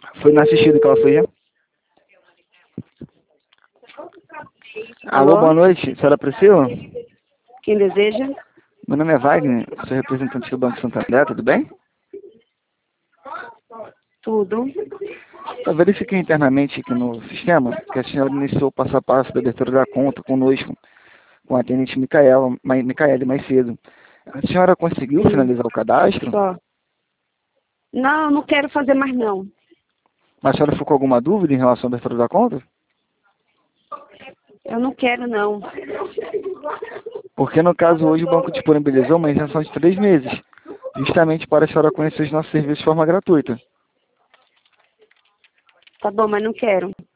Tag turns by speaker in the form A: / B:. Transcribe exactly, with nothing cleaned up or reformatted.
A: Foi na assistida que ela foi já? Alô,
B: Alô?
A: boa noite. Senhora Priscila?
B: Quem deseja?
A: Meu nome é Wagner, sou representante do Banco Santander, tudo bem?
B: Tudo.
A: Eu verifiquei internamente aqui no sistema que a senhora iniciou o passo a passo da abertura da conta conosco, com a atendente Micaela, Ma- Micaele mais cedo. A senhora conseguiu
B: Sim.
A: finalizar o cadastro?
B: Só. Não, eu não quero fazer mais não.
A: Mas a senhora ficou com alguma dúvida em relação à abertura da conta?
B: Eu não quero não.
A: Porque no caso hoje o banco disponibilizou uma isenção de três meses, justamente para a senhora conhecer os nossos serviços de forma gratuita.
B: Tá bom, mas não quero.